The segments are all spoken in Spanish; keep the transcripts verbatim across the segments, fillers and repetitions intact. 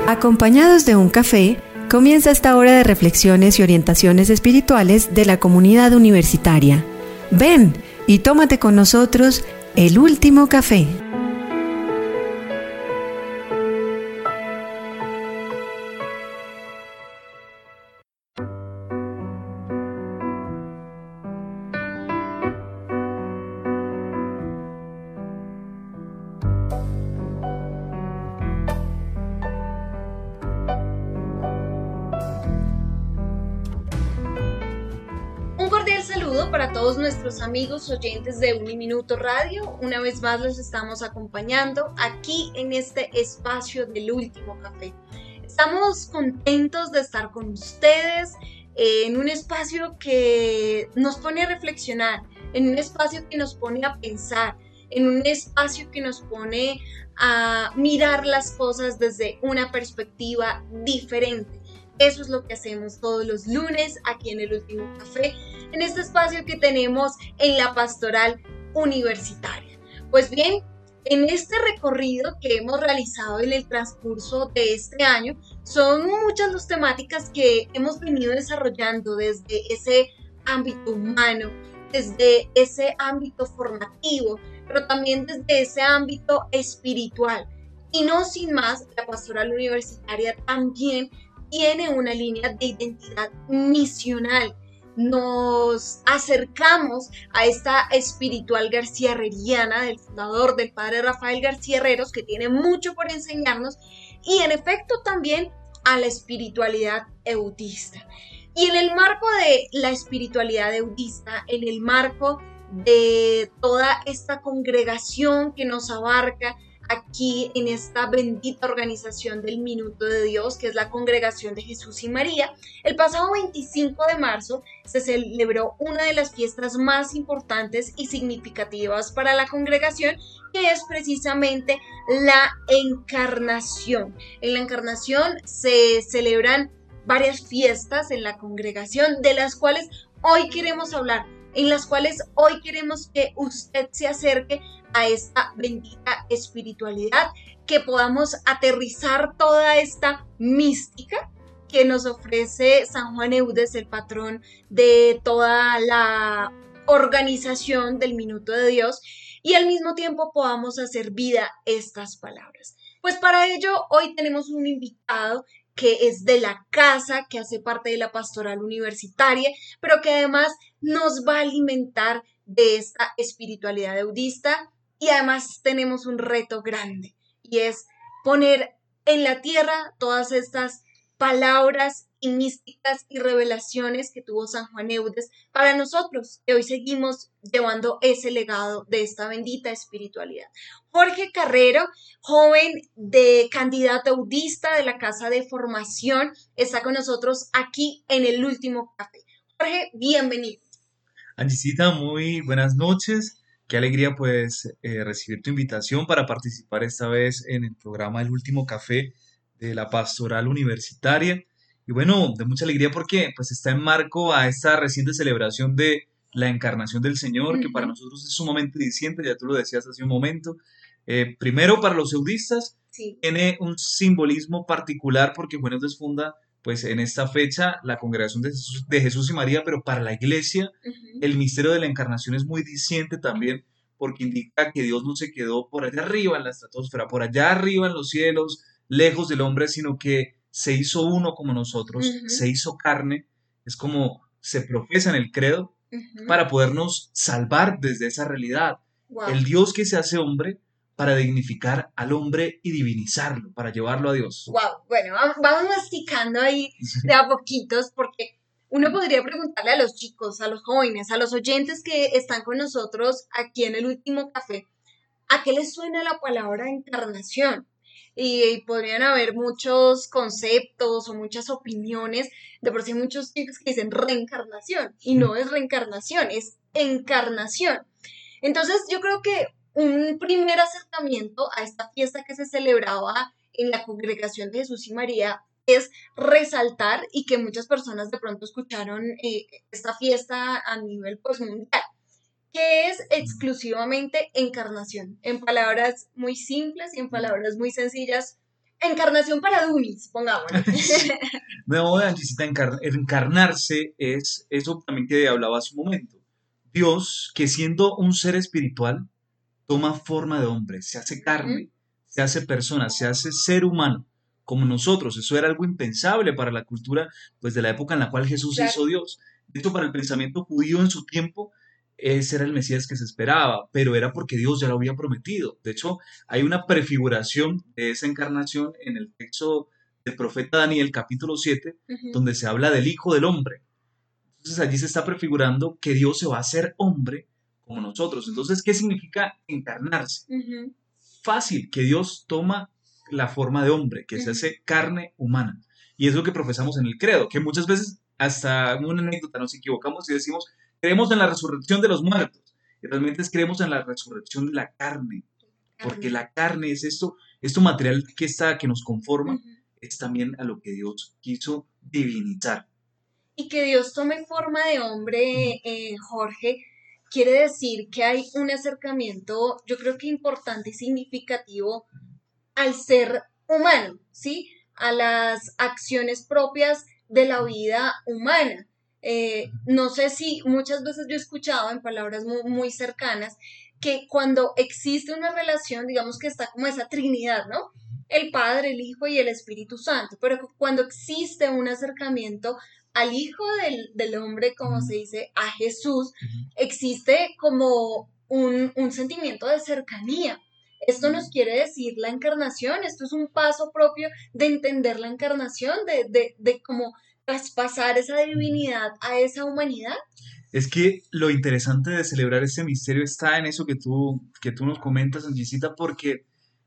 Acompañados de un café, comienza esta hora de reflexiones y orientaciones espirituales de la comunidad universitaria. Ven y tómate con nosotros el último café. Un cordial saludo para todos nuestros amigos oyentes de Uniminuto Radio. Una vez más los estamos acompañando aquí en este espacio del último café. Estamos contentos de estar con ustedes en un espacio que nos pone a reflexionar, en un espacio que nos pone a pensar, en un espacio que nos pone a mirar las cosas desde una perspectiva diferente. Eso es lo que hacemos todos los lunes aquí en el último café, en este espacio que tenemos en la pastoral universitaria. Pues bien, en este recorrido que hemos realizado en el transcurso de este año, son muchas las temáticas que hemos venido desarrollando desde ese ámbito humano, desde ese ámbito formativo, pero también desde ese ámbito espiritual. Y no sin más, la pastoral universitaria también tiene una línea de identidad misional. Nos acercamos a esta espiritual garcía-herreriana del fundador, del padre Rafael García Herreros, que tiene mucho por enseñarnos, y en efecto también a la espiritualidad eudista. Y en el marco de la espiritualidad eudista, en el marco de toda esta congregación que nos abarca aquí en esta bendita organización del Minuto de Dios, que es la Congregación de Jesús y María, el pasado veinticinco de marzo se celebró una de las fiestas más importantes y significativas para la congregación, que es precisamente la Encarnación. En la Encarnación se celebran varias fiestas en la congregación, de las cuales hoy queremos hablar, en las cuales hoy queremos que usted se acerque a esta bendita espiritualidad, que podamos aterrizar toda esta mística que nos ofrece San Juan Eudes, el patrón de toda la organización del Minuto de Dios, y al mismo tiempo podamos hacer vida estas palabras. Pues para ello hoy tenemos un invitado que es de la casa, que hace parte de la pastoral universitaria, pero que además nos va a alimentar de esta espiritualidad eudista. Y además tenemos un reto grande, y es poner en la tierra todas estas palabras y místicas y revelaciones que tuvo San Juan Eudes para nosotros, que hoy seguimos llevando ese legado de esta bendita espiritualidad. Jorge Carrero, joven de candidato eudista de la Casa de Formación, está con nosotros aquí en el último café. Jorge, bienvenido. Angisita, muy buenas noches. Qué alegría pues eh, recibir tu invitación para participar esta vez en el programa El Último Café de la Pastoral Universitaria. Y bueno, de mucha alegría porque pues está en marco a esta reciente celebración de la Encarnación del Señor, que para nosotros es sumamente diciente, ya tú lo decías hace un momento. Eh, primero, para los eudistas, sí, tiene un simbolismo particular porque Juan Eudes funda pues en esta fecha la Congregación de Jesús, de Jesús y María, pero para la Iglesia uh-huh. el misterio de la Encarnación es muy diciente también, porque indica que Dios no se quedó por allá arriba en la estratosfera, por allá arriba en los cielos, lejos del hombre, sino que se hizo uno como nosotros, uh-huh. se hizo carne, es como se profesa en el credo, uh-huh. para podernos salvar desde esa realidad. Wow. El Dios que se hace hombre para dignificar al hombre y divinizarlo, para llevarlo a Dios. Wow, bueno, vamos masticando ahí de a poquitos, porque uno podría preguntarle a los chicos, a los jóvenes, a los oyentes que están con nosotros aquí en el último café, ¿a qué les suena la palabra encarnación? Y, y podrían haber muchos conceptos o muchas opiniones, de por sí hay muchos chicos que dicen reencarnación, y no es reencarnación, es encarnación. Entonces yo creo que un primer acercamiento a esta fiesta que se celebraba en la Congregación de Jesús y María es resaltar, y que muchas personas de pronto escucharon eh, esta fiesta a nivel pues, mundial, que es exclusivamente encarnación. En palabras muy simples y en palabras muy sencillas, Encarnación para Dunis, pongámosle. No, Angisita, encar- encarnarse es eso también que hablaba hace un momento. Dios, que siendo un ser espiritual, toma forma de hombre, se hace Ujú, carne, se hace persona, se hace ser humano, como nosotros. Eso era algo impensable para la cultura, pues, de la época en la cual Jesús se claro. hizo Dios. De hecho, para el pensamiento judío en su tiempo, ese era el Mesías que se esperaba, pero era porque Dios ya lo había prometido. De hecho, hay una prefiguración de esa encarnación en el texto del profeta Daniel, capítulo siete, Ujú, donde se habla del Hijo del Hombre. Entonces allí se está prefigurando que Dios se va a hacer hombre como nosotros. Entonces, ¿qué significa encarnarse? ujú, Fácil, que Dios toma la forma de hombre, que se ujú. hace carne humana. Y es lo que profesamos en el credo, que muchas veces, hasta una anécdota, nos equivocamos y decimos, creemos en la resurrección de los muertos. Y realmente es creemos en la resurrección de la carne, porque Carne. la carne es esto, esto material que está, que nos conforma, Ujú. es también a lo que Dios quiso divinizar. Y que Dios tome forma de hombre, eh, Jorge, quiere decir que hay un acercamiento, yo creo que importante y significativo al ser humano, ¿sí? A las acciones propias de la vida humana. Eh, no sé si muchas veces yo he escuchado en palabras muy, muy cercanas que cuando existe una relación, digamos que está como esa trinidad, ¿no? El Padre, el Hijo y el Espíritu Santo, pero cuando existe un acercamiento al Hijo del, del hombre, como se dice, a Jesús, existe como un, un sentimiento de cercanía. Esto nos quiere decir la encarnación, esto es un paso propio de entender la encarnación, de, de, de cómo traspasar esa divinidad a esa humanidad. Es que lo interesante de celebrar ese misterio está en eso que tú, que tú nos comentas, Angisita, porque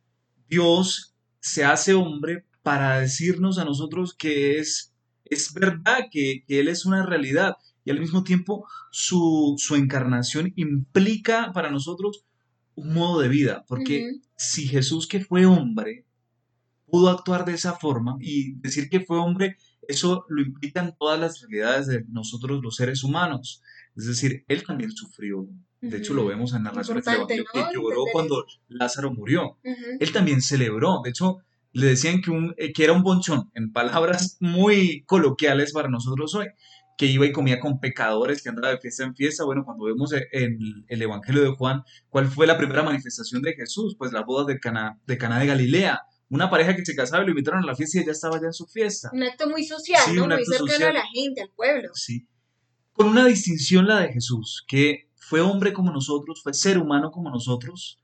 Dios se hace hombre para decirnos a nosotros que es, es verdad, que, que Él es una realidad. Y al mismo tiempo su, su encarnación implica para nosotros un modo de vida, porque Ujú, si Jesús que fue hombre pudo actuar de esa forma y decir que fue hombre, eso lo implican todas las realidades de nosotros los seres humanos. Es decir, él también sufrió. De hecho, lo ujú. vemos en narraciones del Importante, Evangelio que ¿no? lloró Entender eso. cuando Lázaro murió. Ujú. Él también celebró. De hecho, le decían que, un, eh, que era un bonchón, en palabras muy coloquiales para nosotros hoy, que iba y comía con pecadores, que andaba de fiesta en fiesta. Bueno, cuando vemos e- en el Evangelio de Juan, ¿cuál fue la primera manifestación de Jesús? Pues las bodas de Cana de, Caná de Galilea, una pareja que se casaba y lo invitaron a la fiesta y ella estaba ya en su fiesta. Un acto muy social, Sí, ¿no? un Muy acto cercano a social, la gente, al pueblo. sí. Con una distinción la de Jesús, que fue hombre como nosotros, fue ser humano como nosotros,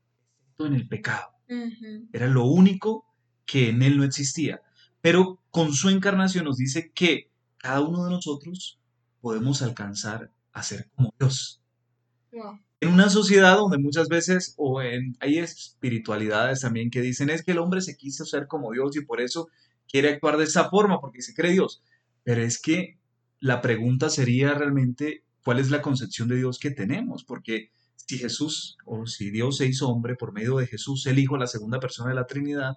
en el pecado. Ujú, Era lo único que en él no existía. Pero con su encarnación nos dice que cada uno de nosotros podemos alcanzar a ser como Dios. wow. En una sociedad donde muchas veces, o en, hay espiritualidades también que dicen es que el hombre se quiso ser como Dios y por eso quiere actuar de esa forma, porque se cree Dios. Pero es que la pregunta sería realmente cuál es la concepción de Dios que tenemos, porque si Jesús o si Dios se hizo hombre por medio de Jesús, el Hijo, la segunda persona de la Trinidad,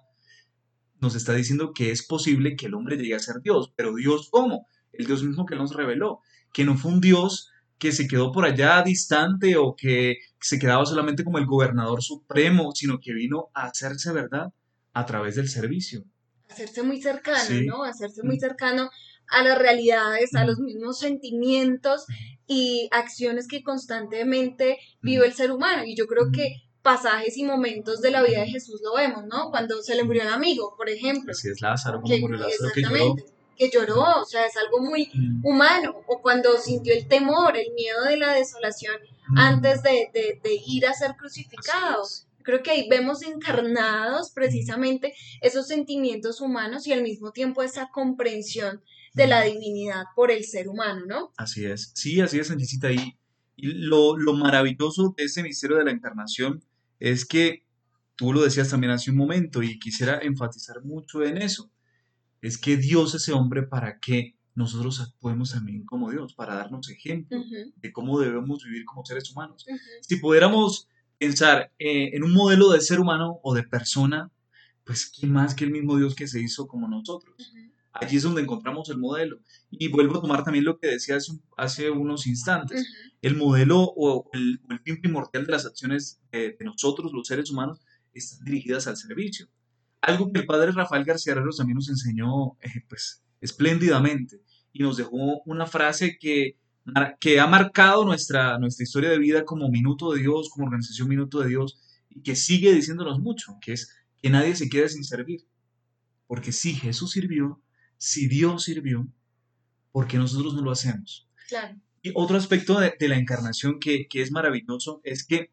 nos está diciendo que es posible que el hombre llegue a ser Dios, pero Dios ¿cómo? El Dios mismo que nos reveló, que no fue un Dios que se quedó por allá distante o que se quedaba solamente como el gobernador supremo, sino que vino a hacerse verdad a través del servicio. Hacerse muy cercano, Sí. ¿no? Hacerse muy Mm, cercano a las realidades, a los mm, mismos sentimientos y acciones que constantemente vive mm, el ser humano. Y yo creo que pasajes y momentos de la vida de Jesús lo vemos, ¿no? Cuando se le murió el amigo, por ejemplo, así es Lázaro, como que murió Lázaro que lloró. exactamente, que lloró, o sea, es algo muy Mm, humano, o cuando sintió el temor, el miedo de la desolación antes mm, de, de, de ir a ser así crucificado. es. Creo que ahí vemos encarnados Mm, precisamente esos sentimientos humanos y al mismo tiempo esa comprensión de la mm. divinidad por el ser humano, ¿no? Así es, sí, así es, Sanchicita. Y, y lo, lo maravilloso de ese misterio de la encarnación es que tú lo decías también hace un momento y quisiera enfatizar mucho en eso, es que Dios es ese hombre para que nosotros actuemos también como Dios, para darnos ejemplo Ujú, de cómo debemos vivir como seres humanos. ujú, Si pudiéramos pensar eh, en un modelo de ser humano o de persona, pues ¿quién más que el mismo Dios que se hizo como nosotros? ujú, Allí es donde encontramos el modelo. Y vuelvo a tomar también lo que decía hace, un- hace unos instantes. ujú. El modelo o el, o el fin primordial de las acciones de, de nosotros, los seres humanos, están dirigidas al servicio. Algo que el padre Rafael García Herreros también nos enseñó, eh, pues, espléndidamente, y nos dejó una frase que, mar- que ha marcado nuestra, nuestra historia de vida como Minuto de Dios, como organización Minuto de Dios, y que sigue diciéndonos mucho, que es que nadie se quede sin servir, porque si Jesús sirvió, si Dios sirvió, ¿por qué nosotros no lo hacemos? Claro. Y otro aspecto de, de la encarnación que, que es maravilloso es que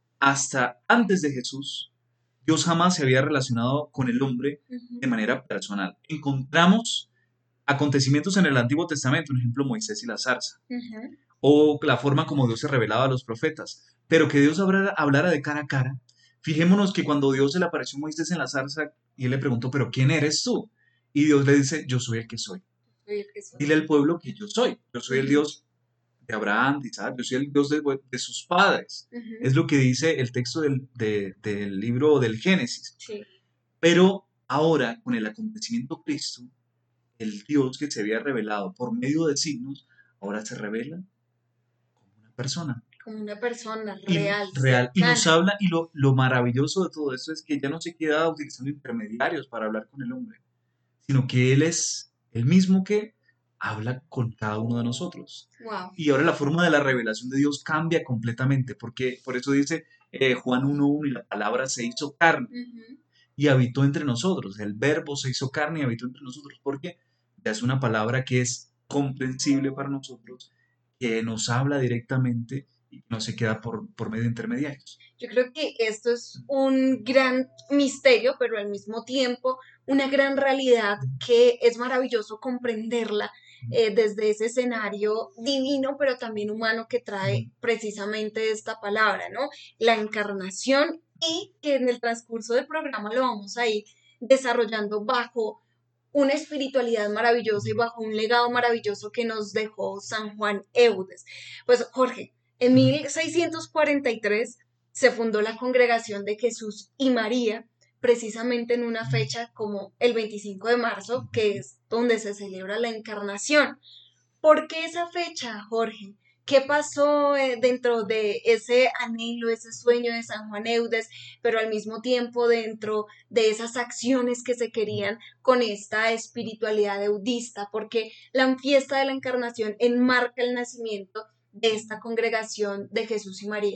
hasta antes de Jesús, Dios jamás se había relacionado con el hombre de Ujú, manera personal. Encontramos acontecimientos en el Antiguo Testamento, por ejemplo, Moisés y la zarza, ujú. o la forma como Dios se revelaba a los profetas, pero que Dios hablara, hablara de cara a cara. Fijémonos que cuando Dios se le apareció a Moisés en la zarza y él le preguntó, pero ¿quién eres tú? Y Dios le dice, yo soy el que soy. Soy el que soy. Dile al pueblo que yo soy. Yo soy el Ujú, Dios de Abraham, de Isaac, yo soy el Dios de, de sus padres. ujú. Es lo que dice el texto del, de- del libro del Génesis. Sí, Pero ahora, con el acontecimiento de Cristo, el Dios que se había revelado por medio de signos, ahora se revela como una persona. como una persona Y real, real, y nos cercana. habla, y lo, lo maravilloso de todo esto es que ya no se queda utilizando intermediarios para hablar con el hombre, sino que Él es el mismo que habla con cada uno de nosotros. Wow. Y ahora la forma de la revelación de Dios cambia completamente, porque por eso dice eh, Juan uno uno, y la palabra se hizo carne Ujú. y habitó entre nosotros. El verbo se hizo carne y habitó entre nosotros, porque ya es una palabra que es comprensible para nosotros, que nos habla directamente y que no se queda por, por medio de intermediarios. Yo creo que esto es un gran misterio, pero al mismo tiempo una gran realidad que es maravilloso comprenderla eh, desde ese escenario divino, pero también humano que trae precisamente esta palabra, ¿no? La encarnación y que en el transcurso del programa lo vamos a ir desarrollando bajo una espiritualidad maravillosa y bajo un legado maravilloso que nos dejó San Juan Eudes. Pues Jorge, en mil seiscientos cuarenta y tres se fundó la Congregación de Jesús y María, precisamente en una fecha como el veinticinco de marzo, que es donde se celebra la encarnación. ¿Por qué esa fecha, Jorge? ¿Qué pasó eh, dentro de ese anhelo, ese sueño de San Juan Eudes, pero al mismo tiempo dentro de esas acciones que se querían con esta espiritualidad eudista? Porque la fiesta de la Encarnación enmarca el nacimiento de esta congregación de Jesús y María.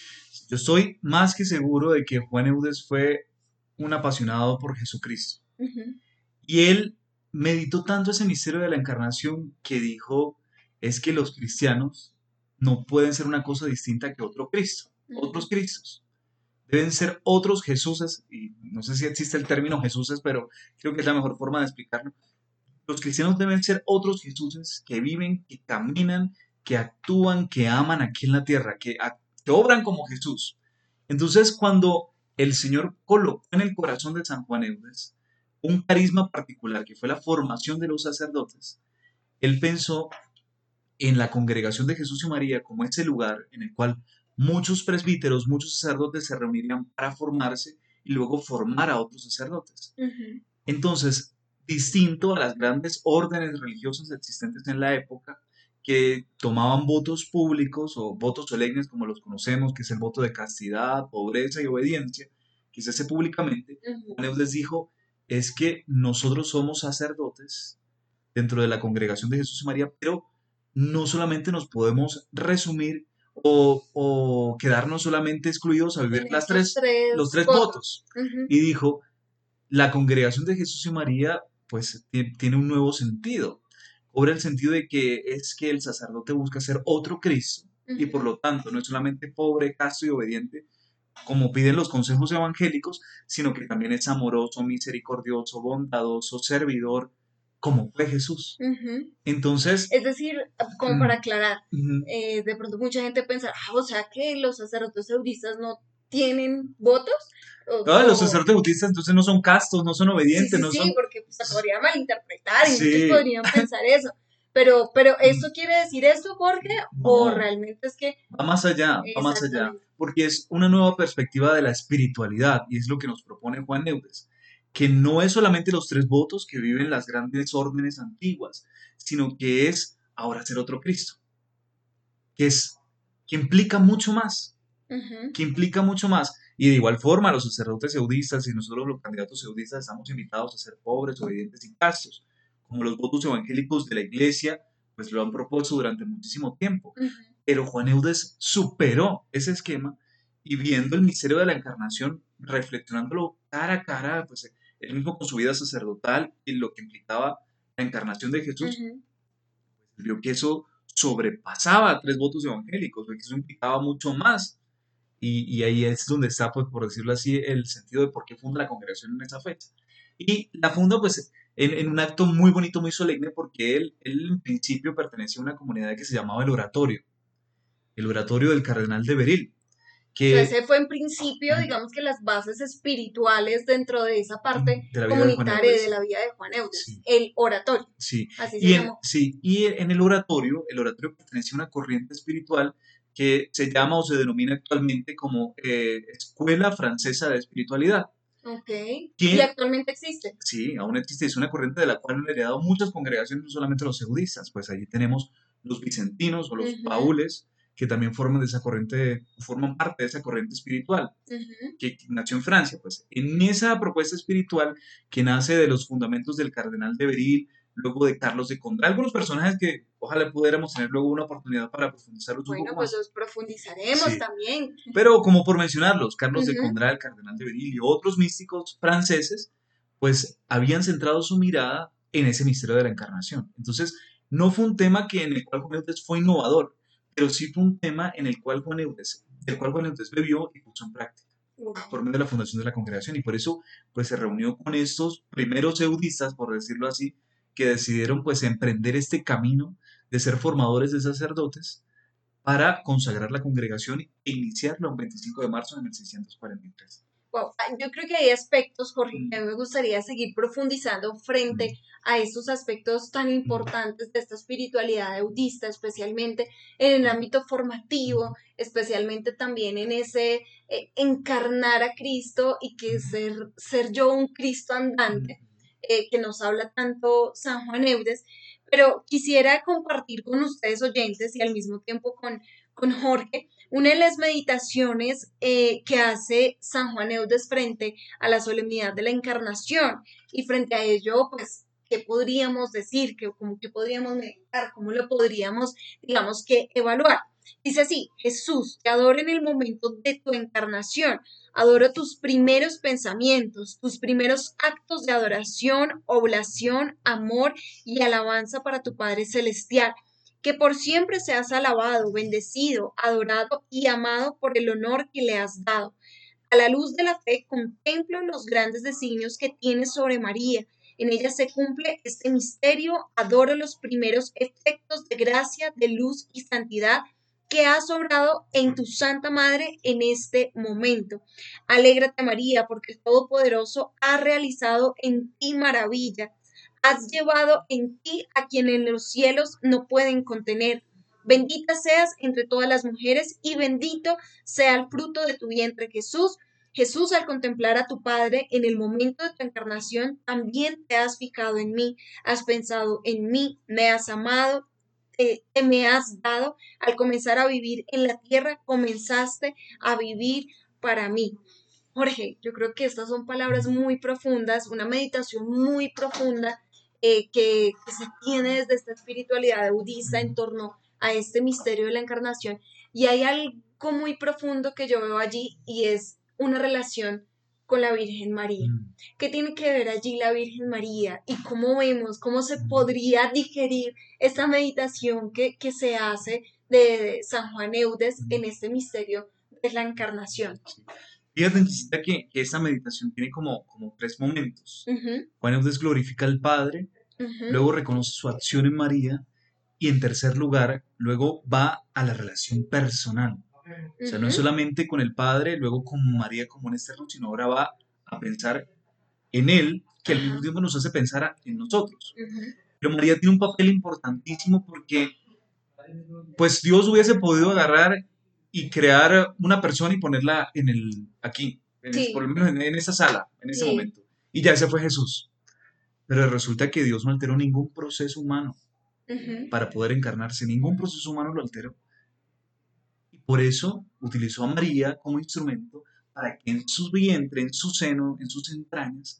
Yo estoy más que seguro de que Juan Eudes fue un apasionado por Jesucristo. Ujú, Y él meditó tanto ese misterio de la encarnación que dijo, es que los cristianos no pueden ser una cosa distinta que otro Cristo, otros ujú. Cristos. Deben ser otros Jesuses, y no sé si existe el término Jesuses, pero creo que es la mejor forma de explicarlo. Los cristianos deben ser otros Jesuses que viven, que caminan, que actúan, que aman aquí en la tierra, que, ac- que obran como Jesús. Entonces, cuando el Señor colocó en el corazón de San Juan Eudes un carisma particular, que fue la formación de los sacerdotes, él pensó en la congregación de Jesús y María como ese lugar en el cual muchos presbíteros, muchos sacerdotes se reunirían para formarse y luego formar a otros sacerdotes. Ujú, Entonces, distinto a las grandes órdenes religiosas existentes en la época, que tomaban votos públicos o votos solemnes como los conocemos, que es el voto de castidad, pobreza y obediencia, que se hace públicamente, ujú. Juan les dijo, es que nosotros somos sacerdotes dentro de la congregación de Jesús y María, pero no solamente nos podemos resumir o, o quedarnos solamente excluidos a vivir En las estos tres, los tres tres votos. votos. Ujú, Y dijo, la congregación de Jesús y María, pues ti- tiene un nuevo sentido. Cobra el sentido de que es que el sacerdote busca ser otro Cristo y por ujú. lo tanto no es solamente pobre, casto y obediente, como piden los consejos evangélicos, sino que también es amoroso, misericordioso, bondadoso, servidor, como fue Jesús. Ujú. Entonces, Es decir, como para mm, aclarar, mm, eh, de pronto mucha gente pensará, ah, o sea que los sacerdotes eudistas no tienen votos, o, ah, los o- sacerdotes bautistas entonces no son castos, no son sí, obedientes, sí, no sí, son... porque pues, se podría malinterpretar y muchos Sí, podrían pensar eso, pero, pero mm, ¿esto quiere decir esto, Jorge? ¿O no. realmente es que Va más allá, va más allá, exactamente? porque es una nueva perspectiva de la espiritualidad y es lo que nos propone Juan Eudes, que no es solamente los tres votos que viven las grandes órdenes antiguas, sino que es ahora ser otro Cristo, que es que implica mucho más. Ujú. que implica mucho más. Y de igual forma, los sacerdotes eudistas y nosotros los candidatos eudistas estamos invitados a ser pobres, obedientes y castos, como los votos evangélicos de la iglesia, pues lo han propuesto durante muchísimo tiempo. Ujú. Pero Juan Eudes superó ese esquema y viendo el misterio de la encarnación, reflexionándolo cara a cara, pues él mismo con su vida sacerdotal y lo que implicaba la encarnación de Jesús, Ujú. pues vio que eso sobrepasaba tres votos evangélicos, que eso implicaba mucho más. Y, y ahí es donde está, pues, por decirlo así, el sentido de por qué funda la congregación en esa fecha. Y la funda, pues, en, en un acto muy bonito, muy solemne, porque él, él en principio pertenecía a una comunidad que se llamaba el Oratorio, el Oratorio del Cardenal de Beril, O sea, que ese fue en principio, mm, digamos que las bases espirituales dentro de esa parte de la vida de Juan comunitaria de Eudes. la vida de Juan Eudes, Sí, el oratorio, sí. así se Y en, llamó. sí, y en el oratorio, el oratorio pertenecía a una corriente espiritual que se llama o se denomina actualmente como eh, Escuela Francesa de Espiritualidad, Ok. Y que actualmente existe. sí, aún existe, es una corriente de la cual han heredado muchas congregaciones, no solamente los eudistas, pues allí tenemos los vicentinos o los Ujú. paules, que también forman de esa corriente, forman parte de esa corriente espiritual Ujú. que nació en Francia, pues en esa propuesta espiritual que nace de los fundamentos del cardenal de Beril, luego de Carlos de Condá, algunos personajes que ojalá pudiéramos tener luego una oportunidad para profundizarlos un Bueno, poco pues más. los profundizaremos Sí, también. pero como por mencionarlos, Carlos de Ujú. Condá, el cardenal de Beril y otros místicos franceses, pues habían centrado su mirada en ese misterio de la encarnación. Entonces, no fue un tema que en el cual Juan Eudes fue innovador, pero sí fue un tema en el cual Juan Eudes, del cual Juan Eudes bebió y puso en práctica por Wow. medio de la fundación de la congregación y por eso pues se reunió con estos primeros eudistas, por decirlo así, que decidieron pues emprender este camino de ser formadores de sacerdotes para consagrar la congregación e iniciarlo un veinticinco de marzo de mil seiscientos cuarenta y tres. Wow. Yo creo que hay aspectos, Jorge, que a Mm, mí me gustaría seguir profundizando frente mm, a estos aspectos tan mm, importantes de esta espiritualidad eudista, especialmente en el mm, ámbito formativo, especialmente también en ese eh, encarnar a Cristo y que ser, ser yo un Cristo mm, andante, eh, que nos habla tanto San Juan Eudes. Pero quisiera compartir con ustedes oyentes y al mismo tiempo con, con Jorge una de las meditaciones eh, que hace San Juan Eudes frente a la solemnidad de la Encarnación y frente a ello, pues, ¿qué podríamos decir? ¿Qué, cómo, ¿Qué podríamos meditar? ¿Cómo lo podríamos, digamos, que evaluar? Dice así, Jesús, te adoro en el momento de tu encarnación, adoro tus primeros pensamientos, tus primeros actos de adoración, oblación, amor y alabanza para tu Padre Celestial, que por siempre seas alabado, bendecido, adorado y amado por el honor que le has dado. A la luz de la fe contemplo los grandes designios que tienes sobre María. En ella se cumple este misterio, adoro los primeros efectos de gracia, de luz y santidad que has obrado en tu Santa Madre en este momento. Alégrate María, porque el Todopoderoso ha realizado en ti maravilla. Has llevado en ti a quien en los cielos no pueden contener. Bendita seas entre todas las mujeres y bendito sea el fruto de tu vientre, Jesús. Jesús, al contemplar a tu Padre en el momento de tu encarnación, también te has fijado en mí, has pensado en mí, me has amado, te, te me has dado. Al comenzar a vivir en la tierra, comenzaste a vivir para mí. Jorge, yo creo que estas son palabras muy profundas, una meditación muy profunda eh, que, que se tiene desde esta espiritualidad budista en mm, torno a este misterio de la encarnación. Y hay algo muy profundo que yo veo allí y es una relación con la Virgen María. mm, ¿Qué tiene que ver allí la Virgen María? Y cómo vemos, cómo se mm, podría digerir esta meditación que, que se hace de San Juan Eudes mm. en este misterio de la encarnación. Sí. Fíjate, Angelita, que, que esta meditación tiene como, como tres momentos. Ujú. Juan Eudes glorifica al Padre, Ujú. luego reconoce su acción en María y en tercer lugar, luego va a la relación personal. O sea, no es Ujú. solamente con el Padre, luego con María como un externo, sino ahora va a pensar en Él, que al mismo Ajá. tiempo nos hace pensar a- en nosotros. Ujú. Pero María tiene un papel importantísimo porque, pues Dios hubiese podido agarrar y crear una persona y ponerla en el, aquí, en es- por Sí, lo menos en, en esa sala, en ese sí. momento. Y ya ese fue Jesús. Pero resulta que Dios no alteró ningún proceso humano Ujú. para poder encarnarse, ningún proceso humano lo alteró. por eso utilizó a María como instrumento para que en su vientre, en su seno, en sus entrañas,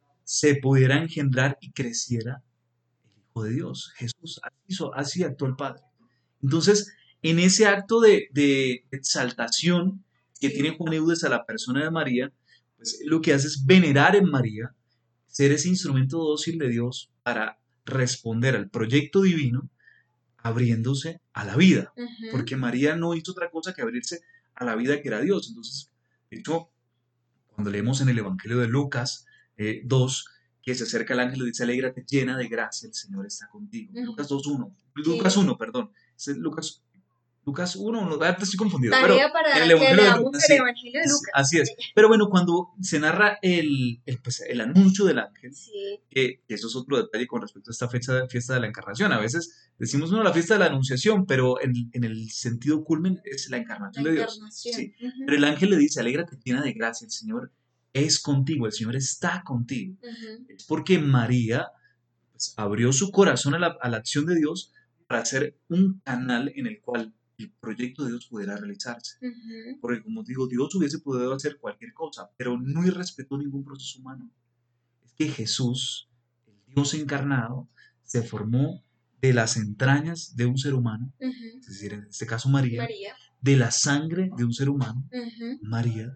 se pudiera engendrar y creciera el Hijo de Dios, Jesús. Así, hizo, así actuó el Padre. Entonces, en ese acto de, de exaltación que tiene Juan Eudes a la persona de María, pues lo que hace es venerar en María, ser ese instrumento dócil de Dios para responder al proyecto divino, abriéndose a la vida, Ujú. porque María no hizo otra cosa que abrirse a la vida que era Dios. Entonces, de hecho, cuando leemos en el Evangelio de Lucas eh, dos, que se acerca el ángel y dice, alégrate llena de gracia, el Señor está contigo. Ujú. Lucas dos uno, Lucas Sí. uno, perdón. Es Lucas, Lucas uno, no, ah, estoy confundido, pero Tarea para en el que Evangelio de leamos Lucas, el sí, Evangelio de es- Lucas. así es. Pero bueno, cuando se narra el, el, pues, el anuncio del ángel, Sí, que eso es otro detalle con respecto a esta fecha, fiesta de la Encarnación. A veces decimos, no, la fiesta de la Anunciación, pero en, en el sentido culmen es la la encarnación de Dios. encarnación. Sí. Ujú, Pero el ángel le dice, alégrate llena de gracia, el Señor es contigo, el Señor está contigo. ujú, Es porque María pues, abrió su corazón a la, a la acción de Dios para ser un canal en el cual el proyecto de Dios pudiera realizarse. ujú. Porque como digo, Dios hubiese podido hacer cualquier cosa, pero no irrespetó ningún proceso humano. Es que Jesús, el Dios encarnado, se formó de las entrañas de un ser humano, Ujú. es decir, en este caso María, María. de la sangre de un ser humano, Ujú, María,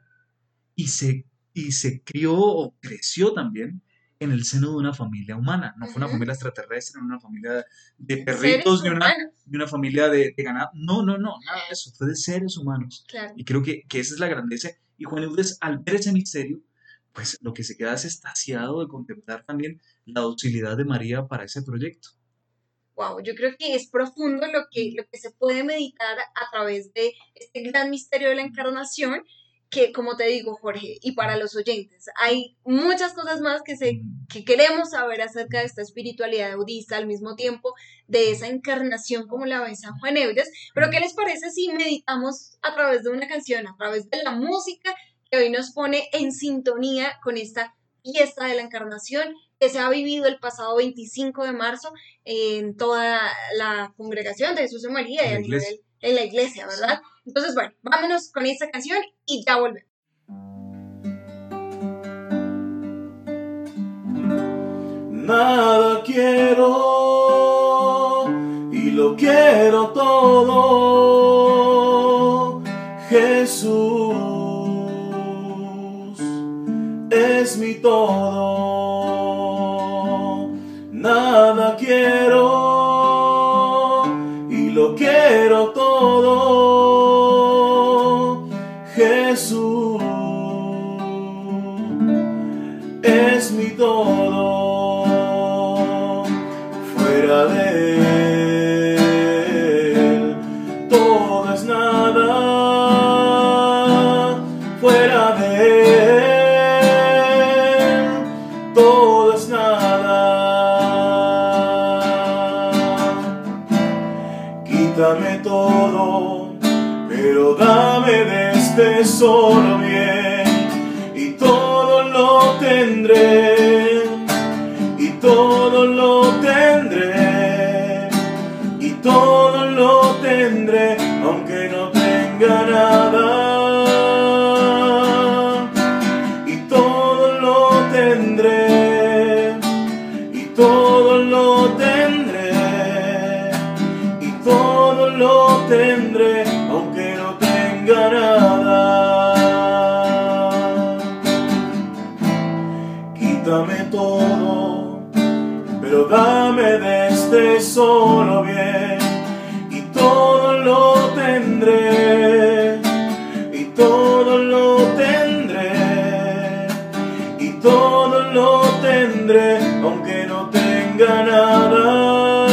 y se, y se crió o creció también en el seno de una familia humana. No fue una ujú. familia extraterrestre, no una familia de Seres perritos, ni una, humanos. ni una familia de, de ganado. No, no, no, nada de eso. Fue de seres humanos. Claro. Y creo que, que esa es la grandeza. Y Juan Eudes, al ver ese misterio, pues lo que se queda es extasiado de contemplar también la docilidad de María para ese proyecto. Wow, yo creo que es profundo lo que, lo que se puede meditar a través de este gran misterio de la encarnación, que como te digo, Jorge, y para los oyentes, hay muchas cosas más que, se, que queremos saber acerca de esta espiritualidad budista, al mismo tiempo de esa encarnación como la ve San Juan Eudes, pero ¿qué les parece si meditamos a través de una canción, a través de la música que hoy nos pone en sintonía con esta fiesta de la encarnación que se ha vivido el pasado veinticinco de marzo en toda la congregación de Jesús y María y La a iglesia. nivel en la iglesia, ¿verdad? Entonces, bueno, vámonos con esta canción y ya volvemos. Nada quiero y lo quiero todo. Jesús es mi todo. Nada quiero y lo quiero todo. Jesús es mi todo. Fuera de él todo es nada. Fuera de él todo es nada. Quítame todo, pero dame de este solo bien, y todo lo tendré, y todo lo tendré, y todo lo tendré, aunque no tenga nada. Y todo lo tendré, y todo lo tendré, y todo lo tendré, aunque no tenga nada. Quítame todo, pero dame de este solo bien, y todo lo tendré, y todo lo tendré, y todo lo tendré, aunque no tenga nada.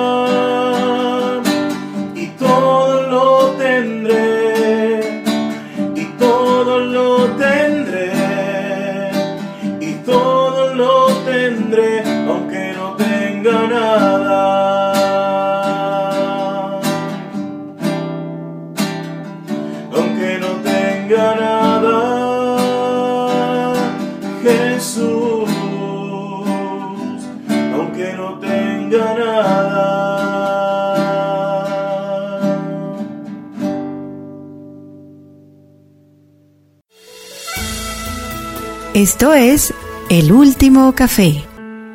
Y todo lo tendré, y todo lo tendré, y todo lo tendré, aunque no tenga nada. Aunque no tenga nada, Jesús, aunque no tenga nada. Esto es El Último Café.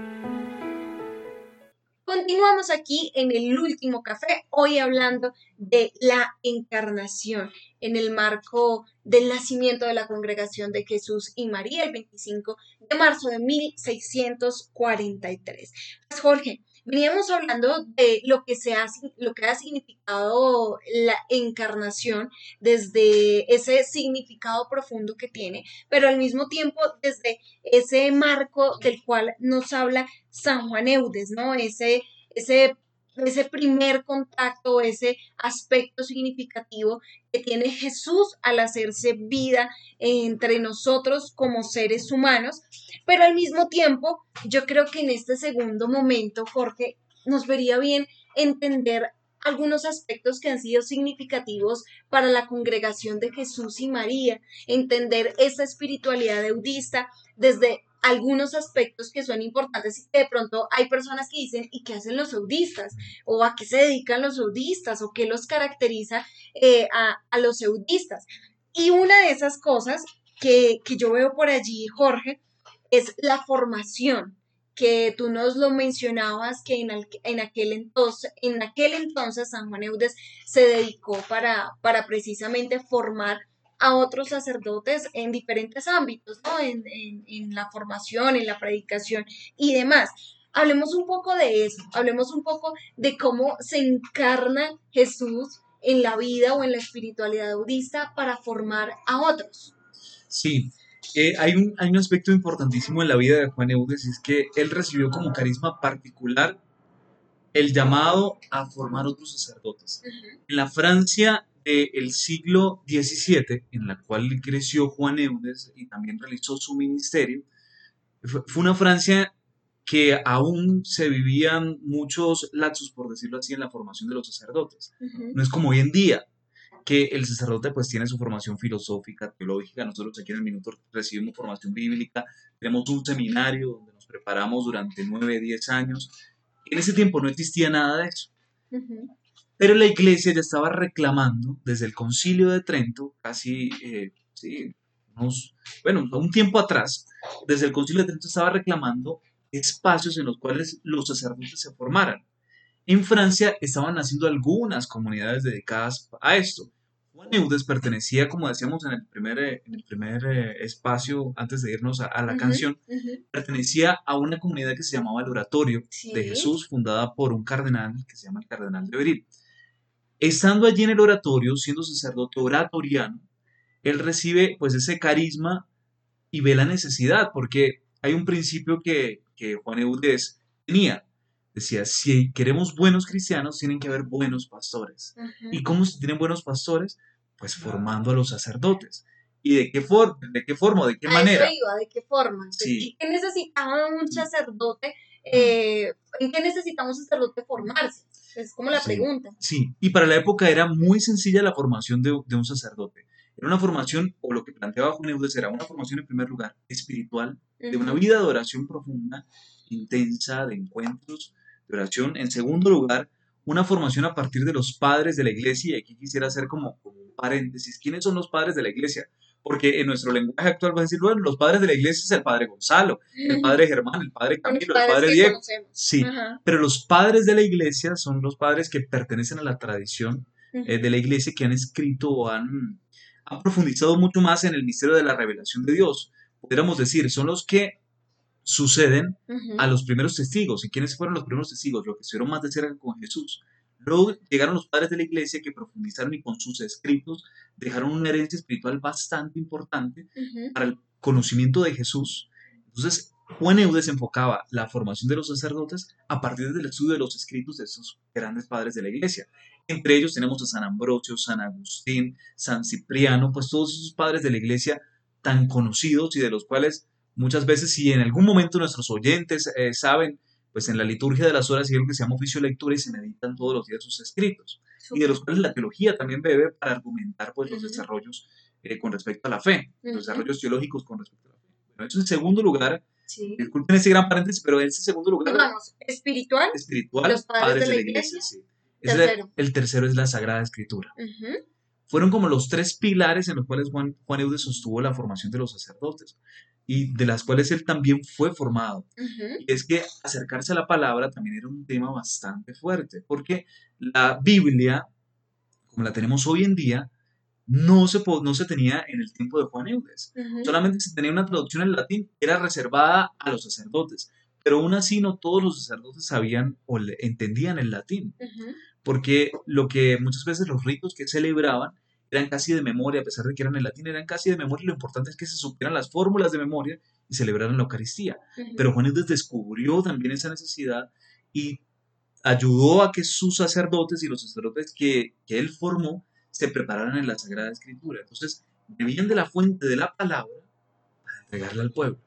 Continuamos aquí en El Último Café, hoy hablando de la encarnación en el marco del nacimiento de la Congregación de Jesús y María el veinticinco de marzo de mil seiscientos cuarenta y tres. Pues Jorge, veníamos hablando de lo que, se ha, lo que ha significado la encarnación desde ese significado profundo que tiene, pero al mismo tiempo desde ese marco del cual nos habla San Juan Eudes, ¿no? Ese, ese, ese primer contacto, ese aspecto significativo que tiene Jesús al hacerse vida entre nosotros como seres humanos, pero al mismo tiempo yo creo que en este segundo momento, Jorge, nos vería bien entender algunos aspectos que han sido significativos para la congregación de Jesús y María, entender esa espiritualidad eudista desde algunos aspectos que son importantes y que de pronto hay personas que dicen, ¿y qué hacen los eudistas? ¿O a qué se dedican los eudistas? ¿O qué los caracteriza eh, a, a los eudistas? Y una de esas cosas que, que yo veo por allí, Jorge, es la formación, que tú nos lo mencionabas, que en, al, en, aquel, entonces, en aquel entonces San Juan Eudes se dedicó para, para precisamente formar a otros sacerdotes en diferentes ámbitos, ¿no? En, en, en la formación, en la predicación y demás. Hablemos un poco de eso, hablemos un poco de cómo se encarna Jesús en la vida o en la espiritualidad budista para formar a otros. Sí, eh, hay, un, hay un aspecto importantísimo en la vida de Juan Eudes, y es que él recibió como carisma particular el llamado a formar otros sacerdotes. Uh-huh. En la Francia del siglo diecisiete, en la cual creció Juan Eudes y también realizó su ministerio, fue, fue una Francia que aún se vivían muchos lapsus, por decirlo así, en la formación de los sacerdotes. Uh-huh. No es como hoy en día, que el sacerdote pues tiene su formación filosófica, teológica. Nosotros aquí en el Minuto recibimos formación bíblica, tenemos un seminario donde nos preparamos durante nueve, diez años. En ese tiempo no existía nada de eso. Uh-huh. Pero la iglesia ya estaba reclamando desde el Concilio de Trento, casi, eh, sí, unos, bueno, un tiempo atrás, desde el Concilio de Trento estaba reclamando espacios en los cuales los sacerdotes se formaran. En Francia estaban naciendo algunas comunidades dedicadas a esto. Juan Eudes pertenecía, como decíamos en el primer, en el primer eh, espacio, antes de irnos a, a la uh-huh, canción, uh-huh. pertenecía a una comunidad que se llamaba el Oratorio sí. de Jesús, fundada por un cardenal que se llama el Cardenal de Beril. Estando allí en el oratorio, siendo sacerdote oratoriano, él recibe pues ese carisma y ve la necesidad, porque hay un principio que, que Juan Eudes tenía. Decía, si queremos buenos cristianos, tienen que haber buenos pastores. Uh-huh. ¿Y cómo se tienen buenos pastores? Pues formando a los sacerdotes. ¿Y de qué, for- de qué forma? ¿De qué a manera? Eso iba, ¿de qué forma? Sí. ¿Qué necesitaba un sacerdote? Eh, ¿En qué necesitamos un sacerdote formarse? Es como la sí, pregunta. Sí, y para la época era muy sencilla la formación de, de un sacerdote. Era una formación, o lo que planteaba Juan Eudes era una formación en primer lugar espiritual, uh-huh. de una vida de oración profunda, intensa, de encuentros, de oración. En segundo lugar, una formación a partir de los padres de la iglesia, y aquí quisiera hacer como, como un paréntesis. ¿Quiénes son los padres de la iglesia? Porque en nuestro lenguaje actual va a decir, bueno, los padres de la iglesia es el padre Gonzalo, el padre Germán, el padre Camilo, el padre Diego. Conocemos. Sí, uh-huh. pero los padres de la iglesia son los padres que pertenecen a la tradición uh-huh. eh, de la iglesia, que han escrito o han, han profundizado mucho más en el misterio de la revelación de Dios. Podríamos decir, son los que suceden uh-huh. a los primeros testigos. ¿Y quiénes fueron los primeros testigos? Los que estuvieron más de cerca con Jesús. Luego llegaron los padres de la iglesia que profundizaron y con sus escritos dejaron una herencia espiritual bastante importante uh-huh. para el conocimiento de Jesús. Entonces, Juan Eudes enfocaba la formación de los sacerdotes a partir del estudio de los escritos de esos grandes padres de la iglesia. Entre ellos tenemos a San Ambrosio, San Agustín, San Cipriano, pues todos esos padres de la iglesia tan conocidos y de los cuales muchas veces, si en algún momento nuestros oyentes eh, saben, pues en la liturgia de las horas hay algo que se llama oficio de lectura y se meditan todos los días sus escritos. Super. Y de los cuales la teología también bebe para argumentar pues, los uh-huh. desarrollos eh, con respecto a la fe, uh-huh. los desarrollos teológicos con respecto a la fe. Bueno, eso en segundo lugar, sí. disculpen ese gran paréntesis, pero en ese segundo lugar... Vamos, espiritual, espiritual los padres, padres de, de la iglesia. iglesia sí. Tercero. El, el tercero es la Sagrada Escritura. Uh-huh. Fueron como los tres pilares en los cuales Juan, Juan Eudes sostuvo la formación de los sacerdotes. y de las cuales él también fue formado. Ujú. Y es que acercarse a la palabra también era un tema bastante fuerte, porque la Biblia, como la tenemos hoy en día, no se, po- no se tenía en el tiempo de Juan Eudes. Ujú. Solamente se tenía una traducción en latín, que era reservada a los sacerdotes. Pero aún así no todos los sacerdotes sabían o le- entendían el latín, Ujú. porque lo que muchas veces los ritos que celebraban eran casi de memoria, a pesar de que eran en latín, eran casi de memoria, y lo importante es que se supieran las fórmulas de memoria y celebraran la Eucaristía. Ujú. Pero Juan Eudes descubrió también esa necesidad y ayudó a que sus sacerdotes y los sacerdotes que, que él formó se prepararan en la Sagrada Escritura. Entonces, bebían de la fuente de la palabra para entregarla al pueblo.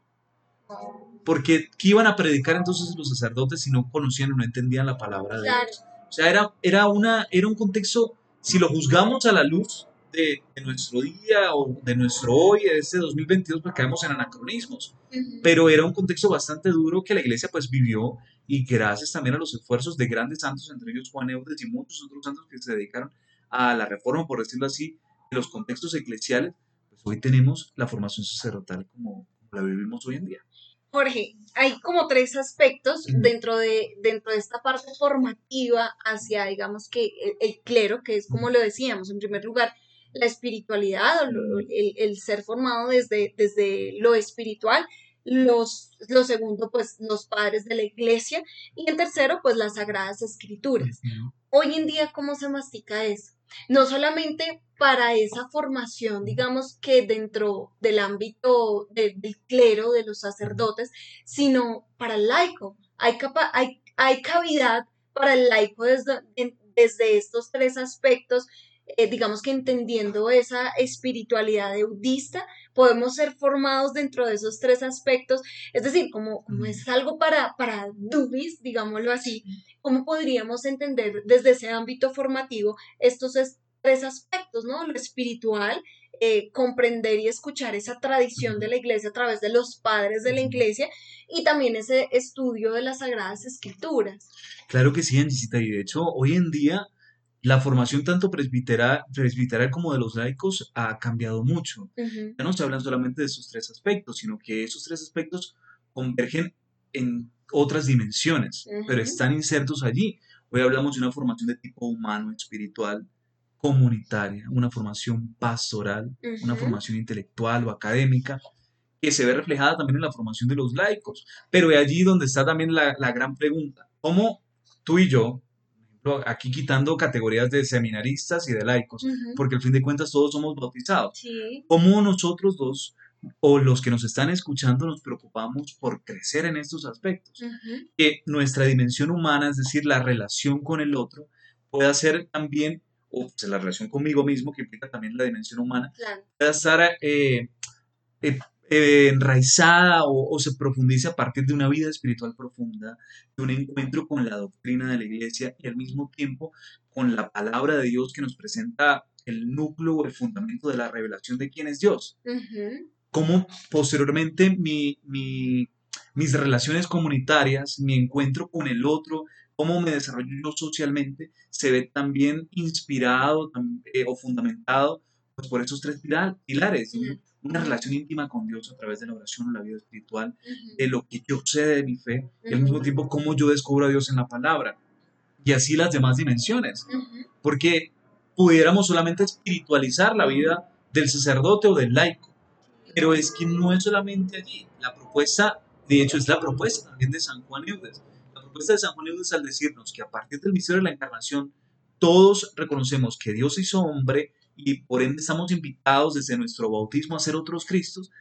Porque, ¿qué iban a predicar entonces los sacerdotes si no conocían o no entendían la palabra de Claro. Dios? O sea, era, era, una, era un contexto, si lo juzgamos a la luz de, de nuestro día o de nuestro hoy, de este dos mil veintidós, pues caemos en anacronismos. Ujú. Pero era un contexto bastante duro que la iglesia pues vivió, y gracias también a los esfuerzos de grandes santos, entre ellos Juan Eudes y muchos otros santos que se dedicaron a la reforma, por decirlo así, de los contextos eclesiales, pues hoy tenemos la formación sacerdotal como, como la vivimos hoy en día. Jorge, hay como tres aspectos Ujú. dentro de, dentro de esta parte formativa hacia, digamos que el, el clero, que es como lo decíamos, en primer lugar, la espiritualidad o lo- el, el ser formado desde, desde lo espiritual. Los, lo segundo, pues los padres de la iglesia. Y el tercero, pues las sagradas escrituras. Ujú. Hoy en día, ¿cómo se mastica eso? No solamente para esa formación, digamos que dentro del ámbito de- del clero, de los sacerdotes, sino para el laico. Hay, capa- hay, hay cavidad para el laico desde, en- desde estos tres aspectos, eh, digamos que entendiendo esa espiritualidad eudista, podemos ser formados dentro de esos tres aspectos, es decir, como, como es algo para, para dubis, digámoslo así. ¿Cómo podríamos entender desde ese ámbito formativo estos es- tres aspectos, ¿no? Lo espiritual, eh, comprender y escuchar esa tradición de la iglesia a través de los padres de la iglesia y también ese estudio de las sagradas escrituras. Claro que sí, Angisita, y de hecho, hoy en día la formación tanto presbitera- presbiteral como de los laicos ha cambiado mucho. Ujú. Ya no se hablan solamente de esos tres aspectos, sino que esos tres aspectos convergen en otras dimensiones, pero Ujú. están insertos allí. Hoy hablamos de una formación de tipo humano, espiritual, comunitaria, una formación pastoral, una Ujú. formación intelectual o académica, que se ve reflejada también en la formación de los laicos. Pero es allí donde está también la, la gran pregunta. ¿Cómo tú y yo, por ejemplo, aquí quitando categorías de seminaristas y de laicos, Ujú. porque al fin de cuentas todos somos bautizados, Sí. cómo nosotros dos o los que nos están escuchando nos preocupamos por crecer en estos aspectos? Ujú. Que nuestra dimensión humana, es decir, la relación con el otro, pueda ser también, o pues, la relación conmigo mismo, que implica también la dimensión humana, Claro. pueda estar eh, eh, eh, enraizada o, o se profundice a partir de una vida espiritual profunda, de un encuentro con la doctrina de la iglesia y al mismo tiempo con la palabra de Dios que nos presenta el núcleo o el fundamento de la revelación de quién es Dios. Ujú. Cómo posteriormente mi, mi- mis relaciones comunitarias, mi encuentro con el otro, cómo me desarrollo yo socialmente, se ve también inspirado tam- eh, o fundamentado pues, por esos tres pila- pilares, Claro. un- una relación íntima con Dios a través de la oración o la vida espiritual, Ujú. de lo que yo sé de mi fe y al mismo Ujú. tiempo cómo yo descubro a Dios en la palabra y así las demás dimensiones, Ujú. porque pudiéramos solamente espiritualizar la vida del sacerdote o del laico, pero es que no es solamente allí. La propuesta, de hecho, es la propuesta también de San Juan Eudes. La propuesta de San Juan Eudes al decirnos que a partir del misterio de la encarnación, todos reconocemos que Dios se hizo hombre y por ende estamos invitados desde nuestro bautismo a ser otros Cristos,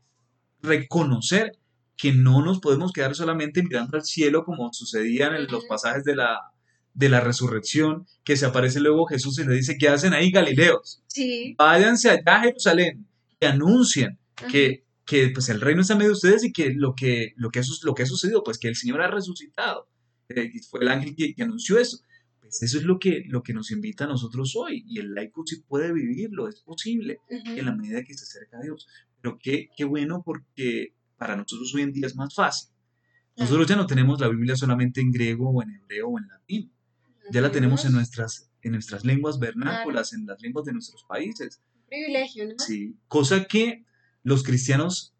reconocer que no nos podemos quedar solamente mirando al cielo como sucedían en los Ujú. pasajes de la, de la resurrección, que se aparece luego Jesús y le dice, ¿qué hacen ahí, Galileos? Sí. Váyanse allá a Jerusalén y anuncien Ujú. que, que pues el reino está en medio de ustedes y que lo que, lo que, ha, sus- lo que ha sucedido, pues que el Señor ha resucitado. Eh, y fue el ángel que, que anunció eso. Pues eso es lo que, lo que nos invita a nosotros hoy. Y el laico sí puede vivirlo, es posible, en la Ujú. medida que se acerca a Dios. Pero qué, qué bueno porque para nosotros hoy en día es más fácil. Claro. Nosotros ya no tenemos la Biblia solamente en griego o en hebreo o en latín. La Ya la tenemos en tenemos. nuestras, en nuestras lenguas Claro. vernáculas, en las lenguas de nuestros países. Un privilegio, ¿no? Sí, cosa que los cristianos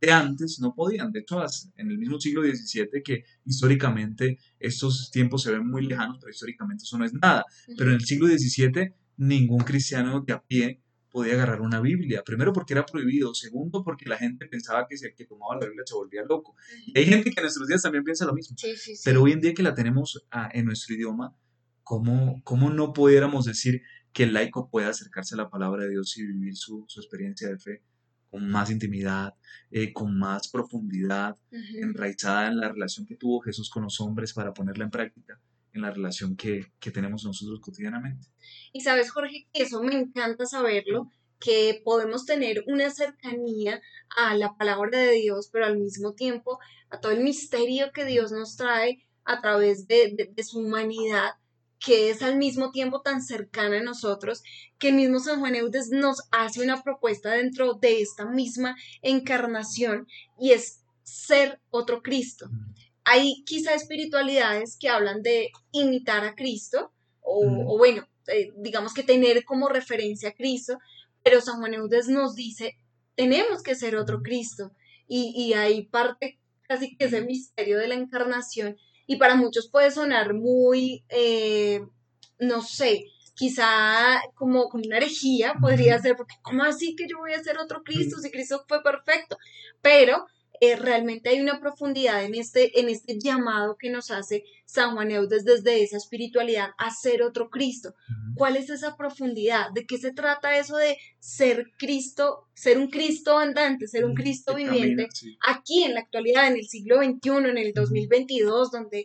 de antes no podían. De hecho, en el mismo siglo diecisiete, que históricamente estos tiempos se ven muy lejanos, pero históricamente eso no es nada. Pero en el siglo diecisiete ningún cristiano de a pie podía agarrar una Biblia. Primero porque era prohibido. Segundo porque la gente pensaba que si el que tomaba la Biblia se volvía loco. Y hay gente que en nuestros días también piensa lo mismo. Sí, sí, sí. Pero hoy en día que la tenemos ah, en nuestro idioma, ¿cómo, cómo no pudiéramos decir que el laico pueda acercarse a la palabra de Dios y vivir su, su experiencia de fe con más intimidad, eh, con más profundidad, Ujú. enraizada en la relación que tuvo Jesús con los hombres para ponerla en práctica, en la relación que, que tenemos nosotros cotidianamente? Y sabes, Jorge, que eso me encanta saberlo, que podemos tener una cercanía a la palabra de Dios, pero al mismo tiempo a todo el misterio que Dios nos trae a través de, de- de su humanidad, que es al mismo tiempo tan cercana a nosotros, que el mismo San Juan Eudes nos hace una propuesta dentro de esta misma encarnación y es ser otro Cristo. Hay quizá espiritualidades que hablan de imitar a Cristo, o, Mm. o bueno, eh, digamos que tener como referencia a Cristo, pero San Juan Eudes nos dice, tenemos que ser otro Cristo, y, y ahí parte casi que ese misterio de la encarnación, y para muchos puede sonar muy, eh, no sé, quizá como, como una herejía podría ser, porque ¿cómo así que yo voy a ser otro Cristo si Cristo fue perfecto? Pero eh, realmente hay una profundidad en este, en este llamado que nos hace San Juan Eudes desde esa espiritualidad a ser otro Cristo. Ujú. ¿Cuál es esa profundidad? ¿De qué se trata eso de ser Cristo, ser un Cristo andante, ser un Mm, Cristo que camina, viviente sí. aquí en la actualidad, en el siglo veintiuno, en el dos mil veintidós, donde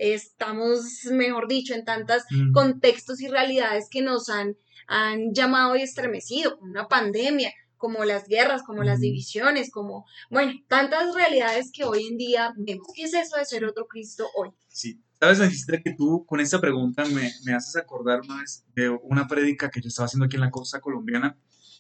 estamos, mejor dicho, en tantos Mm. contextos y realidades que nos han, han llamado y estremecido, como una pandemia, como las guerras, como las Mm. divisiones, como, bueno, tantas realidades que hoy en día vemos. ¿Qué es eso de ser otro Cristo hoy? Sí. Sabes, Angelita, que tú con esta pregunta me, me haces acordar una vez de una prédica que yo estaba haciendo aquí en la costa colombiana.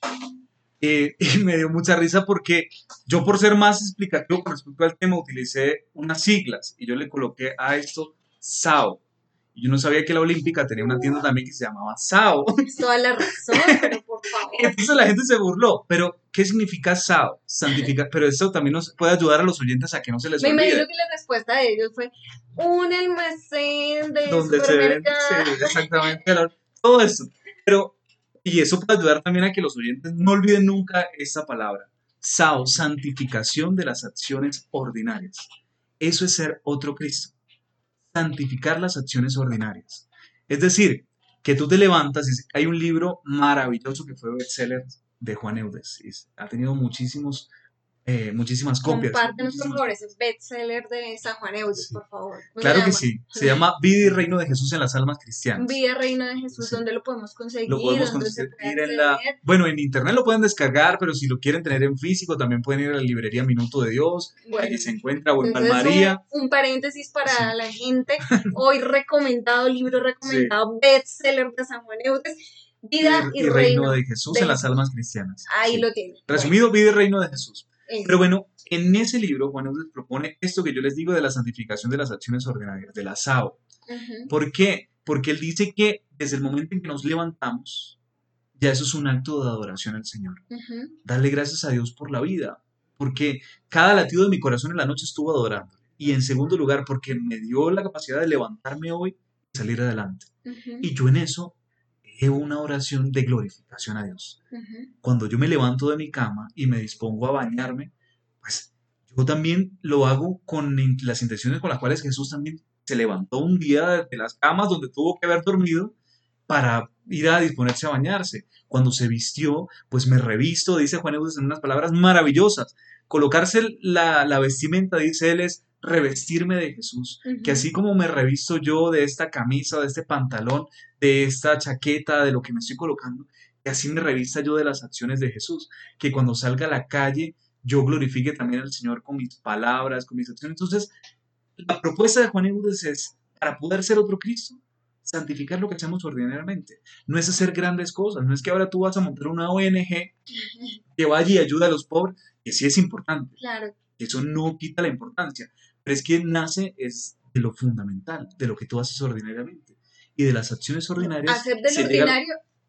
Eh, y me dio mucha risa porque yo, por ser más explicativo con respecto al tema, utilicé unas siglas y yo le coloqué a esto S A O. Y yo no sabía que la Olímpica tenía una tienda también que se llamaba S A O. Es toda la razón, pero por favor. Entonces la gente se burló. Pero, ¿qué significa S A O? Santificar. Pero esto también nos puede ayudar a los oyentes a que no se les Me imagino olvide. que la respuesta de ellos fue un almacén de Donde se ven, sí, supermercado. exactamente, la- todo eso. Pero, y eso puede ayudar también a que los oyentes no olviden nunca esta palabra. S A O, santificación de las acciones ordinarias. Eso es ser otro Cristo. Santificar las acciones ordinarias. Es decir, que tú te levantas y hay un libro maravilloso que fue bestseller de Juan Eudes. y Ha tenido muchísimos, eh, muchísimas copias. Compártenos, por muchísimas favor, copias. ese bestseller de San Juan Eudes, Sí. por favor. ¿Cómo se Claro que llama? sí. Se llama Vida y Reino de Jesús en las almas cristianas. Vida Reino de Jesús, Sí. ¿dónde lo podemos conseguir? Lo podemos ¿Dónde se puede conseguir en la... acceder? Bueno, en internet lo pueden descargar, pero si lo quieren tener en físico, también pueden ir a la librería Minuto de Dios. Bueno, Allí se encuentra, o en entonces María. un, un paréntesis para Sí. la gente. Hoy recomendado, libro recomendado, bestseller de San Juan Eudes. Vida Y, y, y reino, reino de Jesús de en las Jesús. almas cristianas. Ahí Sí. lo tiene. Resumido, Vida y Reino de Jesús. Bueno, Pero bueno, en ese libro Juan Eudes propone esto que yo les digo de la santificación de las acciones ordinarias, de la S A O. ujú, ¿Por qué? Porque él dice que desde el momento en que nos levantamos, ya eso es un acto de adoración al Señor. ujú, Darle gracias a Dios por la vida, porque cada latido de mi corazón en la noche estuvo adorando. Y en segundo lugar, porque me dio la capacidad de levantarme hoy y salir adelante. ujú, Y yo en eso llevo una oración de glorificación a Dios. ujú. Cuando yo me levanto de mi cama y me dispongo a bañarme, pues yo también lo hago con in- las intenciones con las cuales Jesús también se levantó un día de las camas donde tuvo que haber dormido para ir a disponerse a bañarse. Cuando se vistió, pues me revisto, dice Juan Eudes en unas palabras maravillosas. Colocarse la, la vestimenta, dice él, es revestirme de Jesús. Ujú. Que así como me revisto yo de esta camisa, de este pantalón, de esta chaqueta, de lo que me estoy colocando, que así me revista yo de las acciones de Jesús. Que cuando salga a la calle, yo glorifique también al Señor con mis palabras, con mis acciones. Entonces, la propuesta de Juan Eudes es, para poder ser otro Cristo, santificar lo que hacemos ordinariamente. No es hacer grandes cosas, no es que ahora tú vas a montar una O N G que vaya y ayuda a los pobres, que sí es importante, Claro, eso no quita la importancia, pero es que nace es de lo fundamental, de lo que tú haces ordinariamente. Y de las acciones ordinarias hacer del se llega... ordinario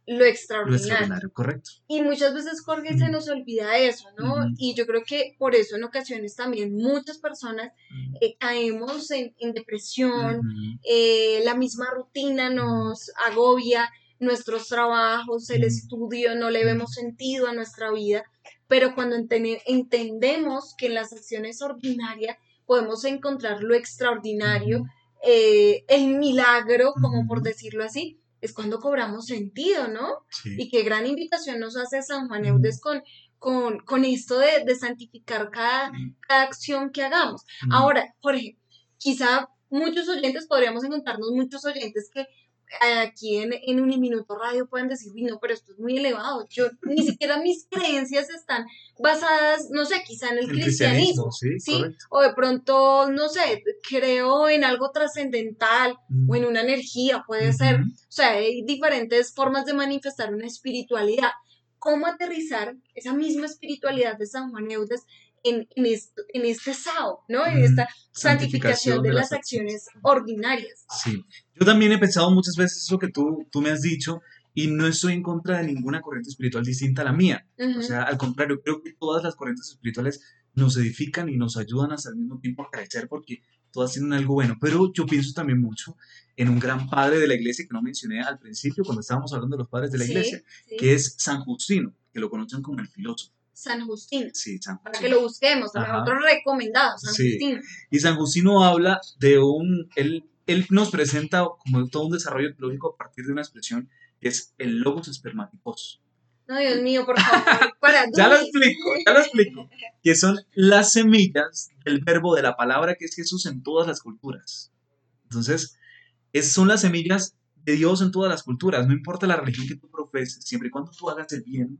lo Lo extraordinario. extraordinario, correcto. Y muchas veces, Jorge, se Mm. nos olvida eso, ¿no? Ujú. Y yo creo que por eso en ocasiones también muchas personas Mm. eh, caemos en, en depresión, Ujú. eh, la misma rutina nos agobia, nuestros trabajos, el Mm. estudio, no le Mm. vemos sentido a nuestra vida, pero cuando entene- entendemos que en las acciones ordinarias podemos encontrar lo extraordinario, Ujú. eh, el milagro, como por Ujú. decirlo así, es cuando cobramos sentido, ¿no? Sí. Y qué gran invitación nos hace San Juan Ujú. Eudes con, con, con esto de, de santificar cada, Mm. cada acción que hagamos. Mm. Ahora, Jorge, quizá muchos oyentes, podríamos encontrarnos muchos oyentes que eh, aquí en, en Uniminuto Radio pueden decir, "Uy, no, pero esto es muy elevado. Yo, ni siquiera mis creencias están basadas, no sé, quizá en el El cristianismo, cristianismo, sí, ¿sí? correcto. O de pronto, no sé, creo en algo trascendental Mm. o en una energía, puede ser. Ujú. O sea, hay diferentes formas de manifestar una espiritualidad. ¿Cómo aterrizar esa misma espiritualidad de San Juan Eudes en, en, esto, en este sao, ¿no? En Mm. esta santificación de las acciones ordinarias? Sí, yo también he pensado muchas veces eso que tú, tú me has dicho y no estoy en contra de ninguna corriente espiritual distinta a la mía. Ujú. O sea, al contrario, creo que todas las corrientes espirituales nos edifican y nos ayudan hasta al mismo tiempo a crecer porque todas tienen algo bueno. Pero yo pienso también mucho en un gran padre de la iglesia que no mencioné al principio cuando estábamos hablando de los padres de la Sí, iglesia, sí. que es San Justino, que lo conocen como el filósofo. San Justino. Sí, San Para que Justino. lo busquemos, Ajá. nosotros recomendado, San Sí. Justino. Y San Justino habla de un, él, él nos presenta como todo un desarrollo teológico a partir de una expresión que es el logos espermáticos. No, Dios mío, por favor, para Ya lo Dulce. explico, ya lo explico. Que son las semillas del verbo de la palabra que es Jesús en todas las culturas. Entonces, es, son las semillas de Dios en todas las culturas. No importa la religión que tú profeses, siempre y cuando tú hagas el bien,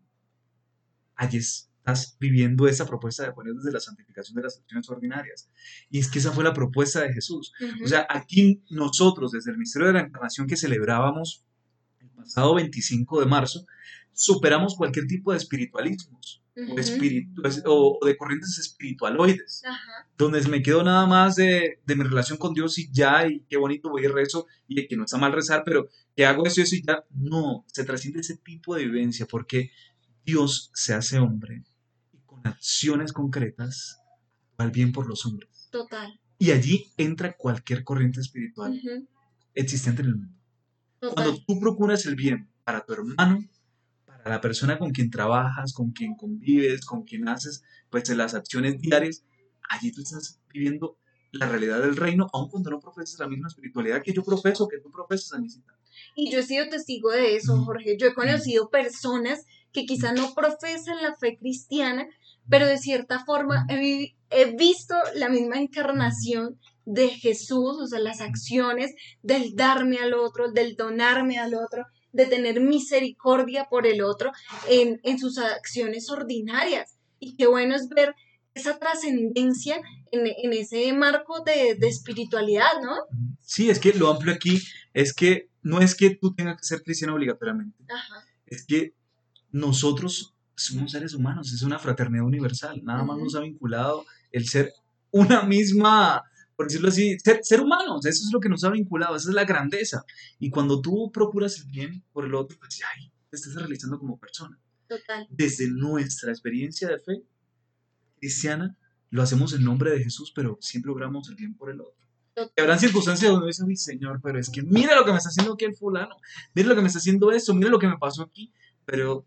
allí estás viviendo esa propuesta de poner desde la santificación de las acciones ordinarias. Y es que esa fue la propuesta de Jesús. Ujú. O sea, aquí nosotros, desde el misterio de la encarnación que celebrábamos el pasado veinticinco de marzo, superamos cualquier tipo de espiritualismos Ujú. o, espiritu o de corrientes espiritualoides, Ajá. donde me quedo nada más de, de mi relación con Dios y ya, y qué bonito voy y rezo, y que no está mal rezar, pero que hago eso y eso y ya. No, se trasciende ese tipo de vivencia porque Dios se hace hombre y con acciones concretas va el bien por los hombres. Total. Y allí entra cualquier corriente espiritual Ujú. existente en el mundo. Cuando Total. tú procuras el bien para tu hermano, para la persona con quien trabajas, con quien convives, con quien haces pues las acciones diarias, allí tú estás viviendo la realidad del reino, aun cuando no profesas la misma espiritualidad que yo profeso, que tú profesas, Anisita. Y yo he sido testigo de eso, Mm. Jorge. Yo he conocido personas que quizá no profesan la fe cristiana, pero de cierta forma he, vi- he visto la misma encarnación de Jesús, o sea, las acciones del darme al otro, del donarme al otro, de tener misericordia por el otro en, en sus acciones ordinarias. Y qué bueno es ver esa trascendencia en, en ese marco de, de espiritualidad, ¿no? Sí, es que lo amplio aquí es que no es que tú tengas que ser cristiano obligatoriamente, Ajá. es que nosotros somos seres humanos, es una fraternidad universal, nada más Ujú. nos ha vinculado el ser una misma, por decirlo así, ser, ser humanos, eso es lo que nos ha vinculado, esa es la grandeza. Y cuando tú procuras el bien por el otro, pues ya ahí te estás realizando como persona. Total. Desde nuestra experiencia de fe cristiana, lo hacemos en nombre de Jesús, pero siempre logramos el bien por el otro. Y habrán circunstancias donde dice, mi Señor, pero es que mira lo que me está haciendo aquí el fulano, mira lo que me está haciendo esto, mira lo que me pasó aquí, pero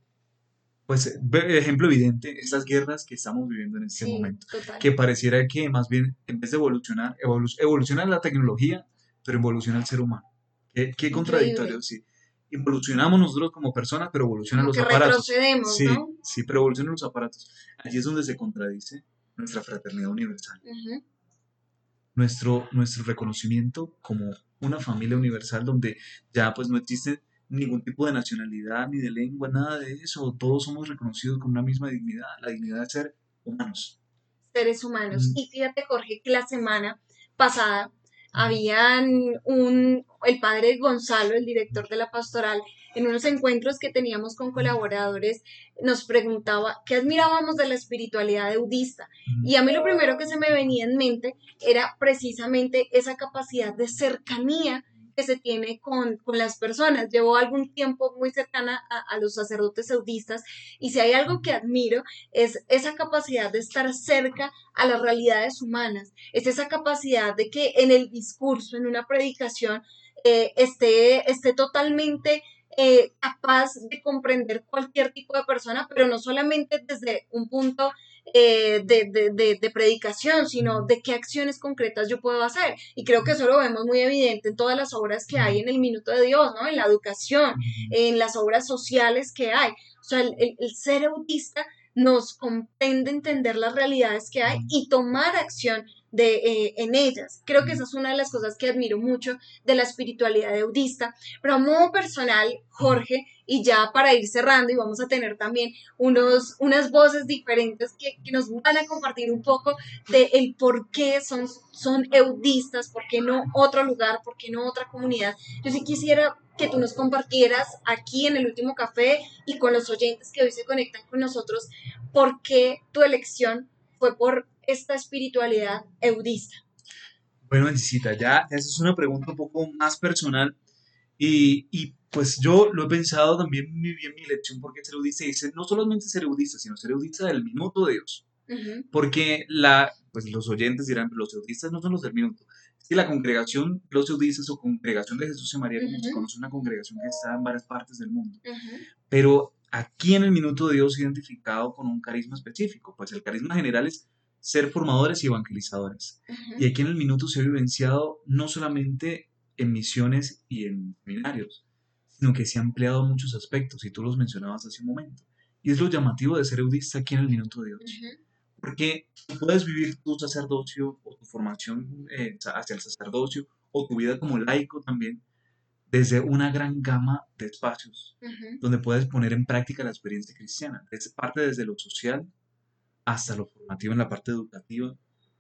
pues ve- ejemplo evidente, estas guerras que estamos viviendo en este Sí, momento, total. que pareciera que más bien en vez de evolucionar, evolu evoluciona la tecnología, pero evoluciona el ser humano. Qué, qué contradictorio, sí. Evolucionamos nosotros como personas, pero evolucionan Como los que aparatos. retrocedemos, Sí, ¿no? sí, pero evolucionan los aparatos. Allí es donde se contradice nuestra fraternidad universal. Ujú. Nuestro, nuestro reconocimiento como una familia universal donde ya pues no existe ningún tipo de nacionalidad ni de lengua, nada de eso, todos somos reconocidos con una misma dignidad, la dignidad de ser humanos. Seres humanos. Mm. Y fíjate, Jorge, que la semana pasada habían un, el padre Gonzalo, el director de la pastoral, en unos encuentros que teníamos con colaboradores, nos preguntaba qué admirábamos de la espiritualidad eudista. Y a mí lo primero que se me venía en mente era precisamente esa capacidad de cercanía que se tiene con, con las personas. Llevo algún tiempo muy cercana a, a los sacerdotes eudistas y si hay algo que admiro es esa capacidad de estar cerca a las realidades humanas, es esa capacidad de que en el discurso, en una predicación, eh, esté, esté totalmente eh, capaz de comprender cualquier tipo de persona, pero no solamente desde un punto eh, de, de, de, de predicación, sino de qué acciones concretas yo puedo hacer. Y creo que eso lo vemos muy evidente en todas las obras que hay en el Minuto de Dios, ¿no? En la educación, en las obras sociales que hay. O sea, el, el, el ser eudista nos comprende entender las realidades que hay y tomar acción de, eh, en ellas. Creo que esa es una de las cosas que admiro mucho de la espiritualidad eudista. Pero a modo personal, Jorge, y ya para ir cerrando, y vamos a tener también unos, unas voces diferentes que, que nos van a compartir un poco de el por qué son, son eudistas, por qué no otro lugar, por qué no otra comunidad. Yo sí quisiera que tú nos compartieras aquí en el último café y con los oyentes que hoy se conectan con nosotros, por qué tu elección fue por esta espiritualidad eudista. Bueno, Angisita, ya esa es una pregunta un poco más personal y, y pues yo lo he pensado también muy bien mi elección porque ser eudista dice no solamente ser eudista, sino ser eudista del minuto de Dios. Uh-huh. Porque la, pues los oyentes dirán, los eudistas no son los del minuto. Es que la congregación, los eudistas o congregación de Jesús y María, como uh-huh. se conoce, una congregación que está en varias partes del mundo. Uh-huh. Pero aquí en el minuto de Dios identificado con un carisma específico, pues el carisma general es ser formadores y evangelizadores. Uh-huh. Y aquí en el minuto se ha vivenciado no solamente en misiones y en seminarios, sino que se ha ampliado muchos aspectos, y tú los mencionabas hace un momento. Y es lo llamativo de ser eudista aquí en el minuto de Dios. Uh-huh. Porque puedes vivir tu sacerdocio o tu formación eh, hacia el sacerdocio o tu vida como laico también desde una gran gama de espacios uh-huh. donde puedes poner en práctica la experiencia cristiana. Es parte desde lo social hasta lo formativo en la parte educativa,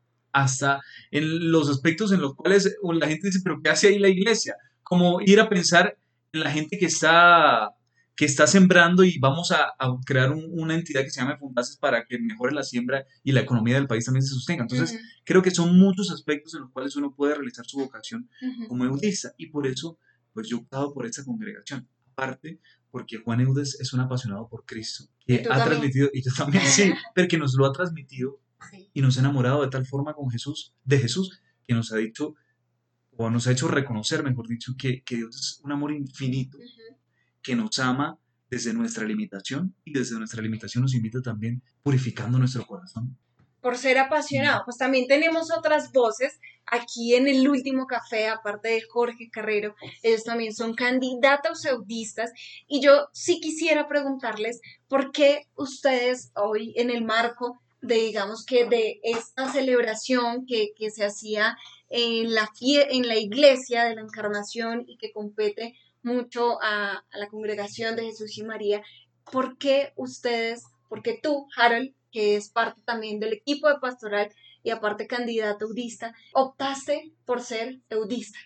hasta en los aspectos en los cuales la gente dice, pero ¿qué hace ahí la iglesia? Como ir a pensar en la gente que está, que está sembrando y vamos a, a crear un, una entidad que se llame Fundaces para que mejore la siembra y la economía del país también se sostenga. Entonces, uh-huh. creo que son muchos aspectos en los cuales uno puede realizar su vocación uh-huh. como eudista, y por eso, pues yo he optado por esta congregación. Aparte, porque Juan Eudes es un apasionado por Cristo, que ha también? transmitido, y yo también sí, pero que nos lo ha transmitido sí. y nos ha enamorado de tal forma con Jesús, de Jesús, que nos ha dicho, o nos ha hecho reconocer, mejor dicho, que, que Dios es un amor infinito, uh-huh. que nos ama desde nuestra limitación, y desde nuestra limitación nos invita también purificando nuestro corazón. Por ser apasionado, pues también tenemos otras voces aquí en el último café, aparte de Jorge Carrero, ellos también son candidatos eudistas, y yo sí quisiera preguntarles por qué ustedes hoy en el marco de, digamos que de esta celebración que, que se hacía en la, fie- en la iglesia de la Encarnación y que compete mucho a, a la congregación de Jesús y María, ¿por qué ustedes, por qué tú, Harold, que es parte también del equipo de pastoral y aparte candidato eudista, optaste por ser eudista?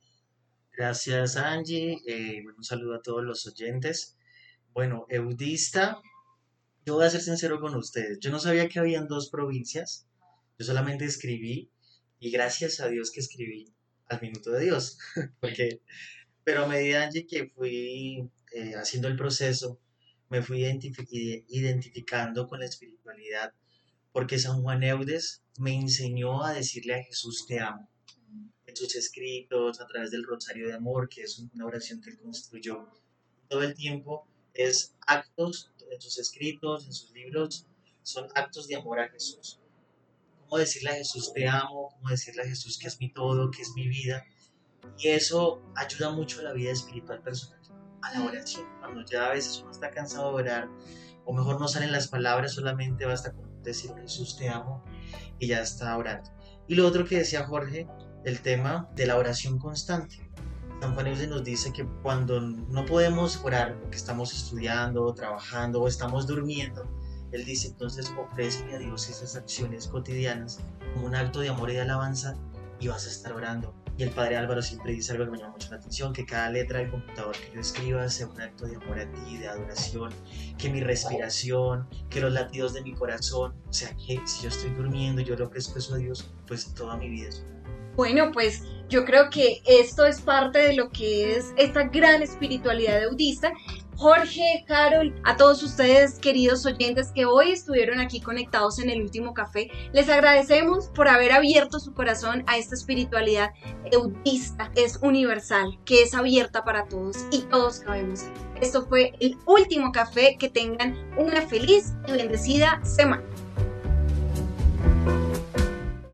Gracias, Angie. Eh, un saludo a todos los oyentes. Bueno, eudista, yo voy a ser sincero con ustedes. Yo no sabía que habían dos provincias. Yo solamente escribí, y gracias a Dios que escribí al minuto de Dios. Porque, pero a medida, Angie, que fui eh, haciendo el proceso, me fui identific- identificando con la espiritualidad, porque San Juan Eudes me enseñó a decirle a Jesús te amo, en sus escritos, a través del Rosario de Amor, que es una oración que él construyó. Todo el tiempo es actos, en sus escritos, en sus libros, son actos de amor a Jesús. Cómo decirle a Jesús te amo, cómo decirle a Jesús que es mi todo, que es mi vida, y eso ayuda mucho a la vida espiritual personal, a la oración. Cuando ya a veces uno está cansado de orar, o mejor no salen las palabras, solamente basta con decir Jesús te amo y ya está orando. Y lo otro que decía Jorge, el tema de la oración constante. San Juan Eudes nos dice que cuando no podemos orar porque estamos estudiando, trabajando o estamos durmiendo, él dice entonces ofrécele a Dios esas acciones cotidianas como un acto de amor y de alabanza y vas a estar orando. Y el padre Álvaro siempre dice algo que me llama mucho la atención, que cada letra del computador que yo escriba sea un acto de amor a ti, de adoración, que mi respiración, que los latidos de mi corazón, o sea, que si yo estoy durmiendo, yo le ofrezco eso a Dios, pues toda mi vida es Bueno, pues yo creo que esto es parte de lo que es esta gran espiritualidad eudista. Jorge, Carol, a todos ustedes queridos oyentes que hoy estuvieron aquí conectados en el último café, les agradecemos por haber abierto su corazón a esta espiritualidad eudista, es universal, que es abierta para todos y todos cabemos. Esto fue el último café, que tengan una feliz y bendecida semana.